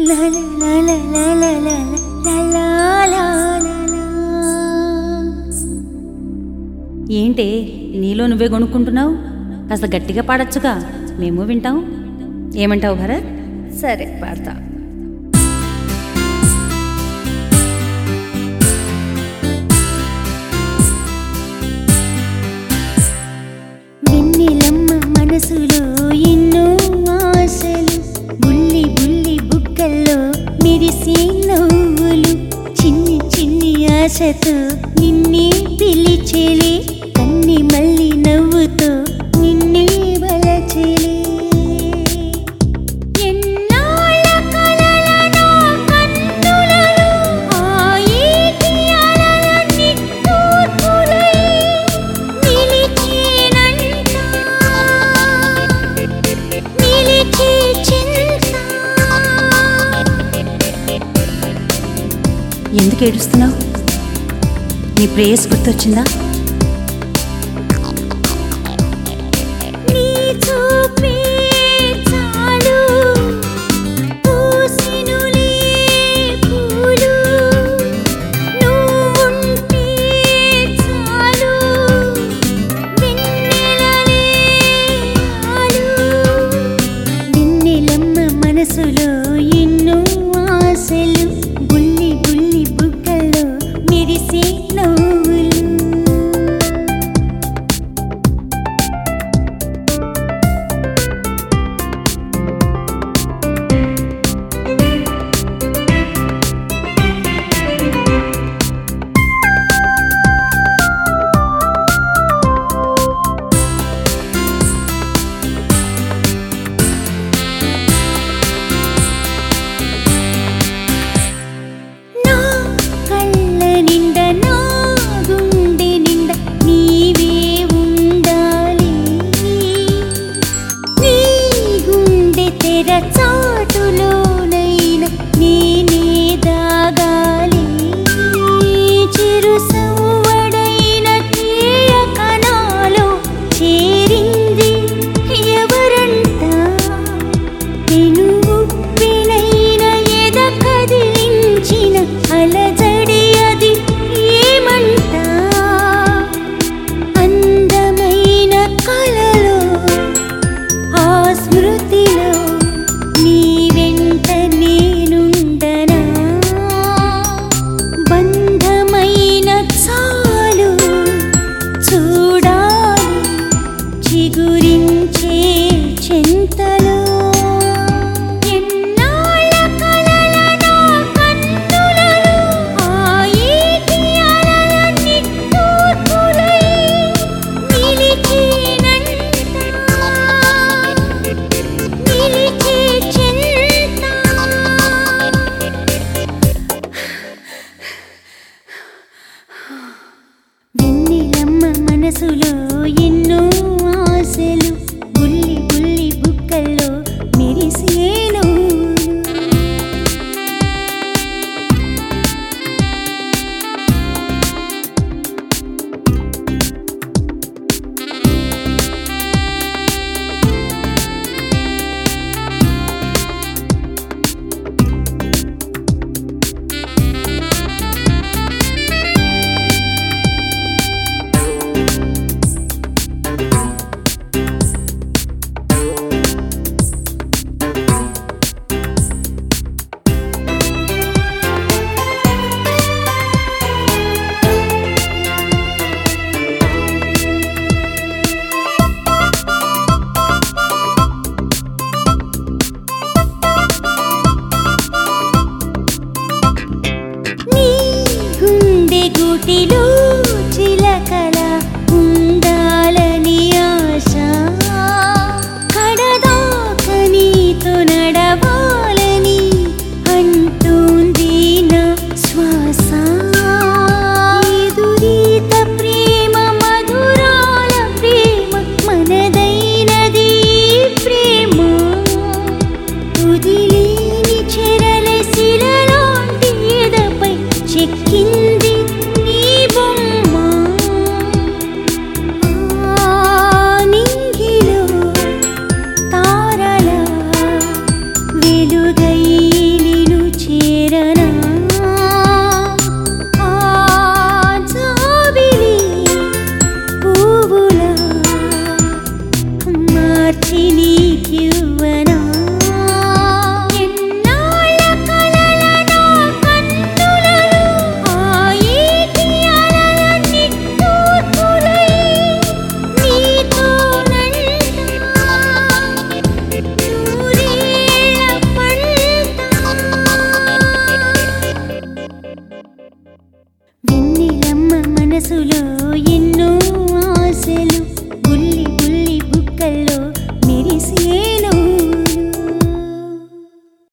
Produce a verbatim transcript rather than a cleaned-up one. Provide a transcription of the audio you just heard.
ఏంటే నీలో నువ్వే కొనుక్కుంటున్నావు? కాస్త గట్టిగా పాడొచ్చుగా, మేము వింటాం. ఏమంటావు భరత్? సరే పాడతా. వెన్నెలమ్మ మనసులో ఎన్నో ఆశలు, బుల్లి బుల్లి బుగ్గల్లో మెరిసే నవ్వులు, చిన్ని చిన్ని ఆశతో నిన్నే పిలిచేలే, కన్ని మళ్ళీ నవ్వుతో నిన్నే వలచేలే. ఎందుకు ఏడుస్తున్నావు? నీ ప్రేయస్ గుర్తొచ్చిందా? వెన్నెలమ్మ మనసులో ఎన్నో ఆశలు, బుల్లి బుల్లి బుగ్గల్లో మెరిసే నవ్వులు. చాటులోనైనా నేనే దాగాలి, చిరు సవ్వడైన తీయ కణాలో చేరింది ఎవరంట, పెను ఉప్పెనైన ఎద కదిలించిన అలజడి అది ఏమంట, అందమైన కలలో ఆ స్మృతిలో నీ వెంట నేనుండనా, బంధమైన చాలు చూడాలి చిగురించే చింతలో. ఎన్నాళ్ళ కలల నా కన్నులలో ఆ ఏటి అలల నిట్టూర్పులై నిలిచేనంట, నిలిచే చింత. వెన్నెలమ్మ మనసులో ఎన్నో ఆశలు, బుల్లి బుల్లి బుగ్గల్లో మెరిసే నవ్వులు. గూటిలో చిలకల ఉండాలని ఆశ, కడదాక నీతో నడవాలని అంటుంది నా శ్వాస. ఎదురీత ప్రేమ మధురాల ప్రేమ మనదైనది ప్రేమ, తుదిలేని చెరల శిలలాంటి ఎదపై చెక్కింది నీ బొమ్మ. నింగిలో తారల వెలుగ